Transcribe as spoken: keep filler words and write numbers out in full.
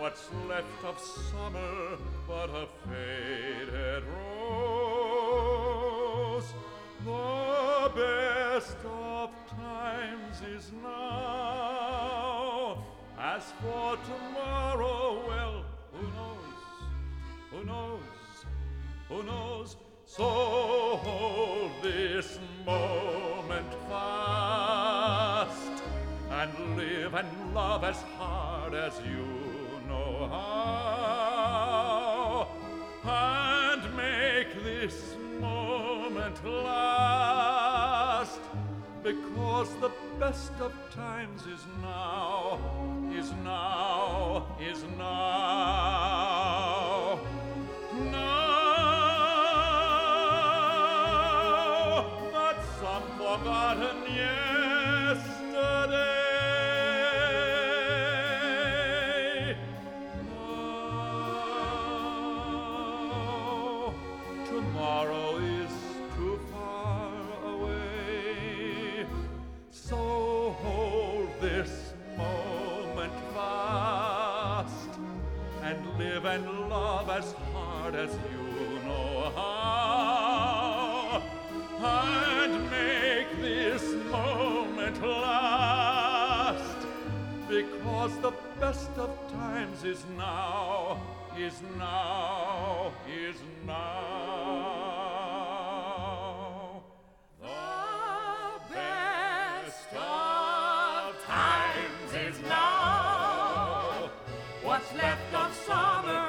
what's left of summer but a faded rose. The best of times is now. As for tomorrow, well, who knows? Who knows? Who knows? So hold this moment fast and live and love as hard as you know how, and make this moment last, because the best of times is now, is now, is now, now, not some forgotten yesterday. Tomorrow is too far away, so hold this moment fast and live and love as hard as you know how, and make this moment last, because the best of times is now, is now, is now. The best of times is now. What's left of summer